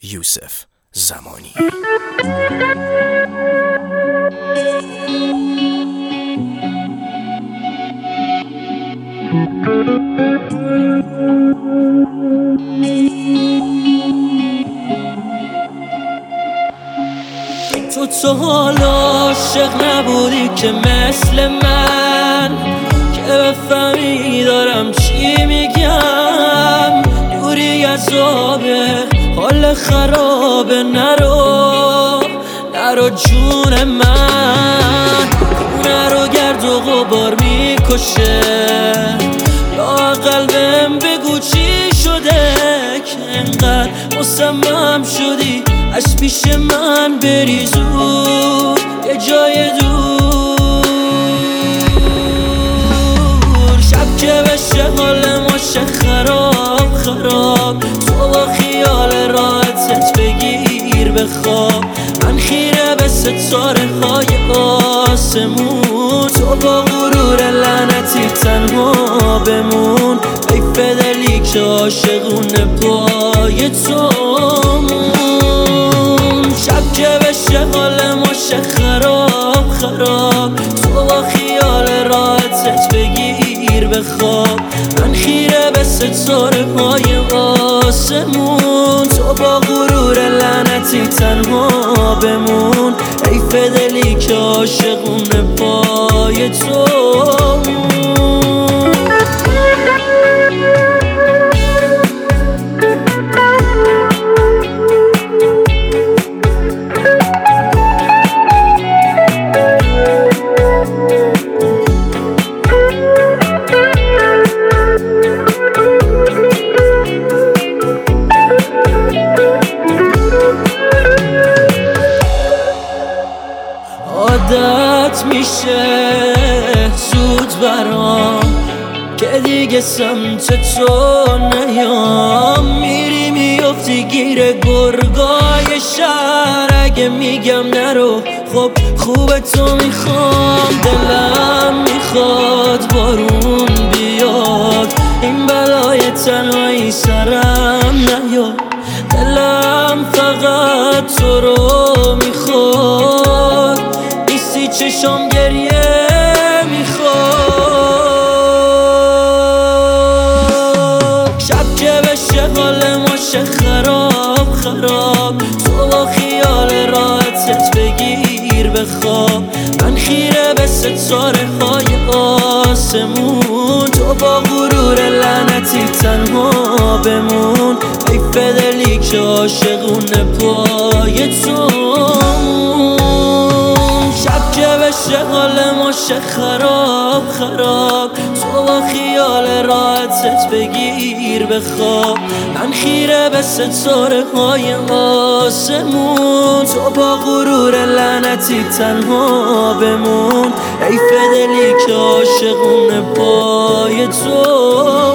یوسف زمانی. تو حالا عاشق نبودی که مثل من، که بفهمی دارم چی میگم. دوری از آبه، حال خرابه، نرو جون من. خونه رو گرد و غبار میکشه، لااقل بهم بگو چی شده که انقدر مصمم شدی از پیش من بری زود یه جای دور. شب که بشه حال ما شه خراب، تو با خیال راحتت بگیر بخواب. من خیره به ستاره های آسمون، تو با غرور لعنتی تنها بمون. حیف دلی که عاشقونه پای تو مون. شب که بشه حال ما شه خراب، تو با خیال راحتت بگیر بخواب. من خیره به ستاره های آسمون، تو با غرور لعنتی تنها بمون. حیف دلی که عاشقونه پای تو مون. عادت میشه زود برام که دیگه سمت تو نیام. میری میافتی گیر گرگای شهر، اگه میگم نرو خب خوبه تو میخوام. دلم میخواد بارون بیاد، این بلای تنهایی سرم نیاد. دلم فقط تو رو میخواد، نیستی چشم گریه میخواد. شب که بشه حال ما شه خراب، تو با خیال راحتت بگیر بخواب. من خیره به ستاره های آسمون، تو با غرور لعنتی تنها بمون. حیف دلی که عاشقونه پای تو مون. شب که بشه حال ما شه خراب، تو با خیال راحتت بگیر بخواب. من خیره به ستاره های آسمون، تو با غرور لعنتی تنها بمون. حیف دلی که عاشقونه پای تو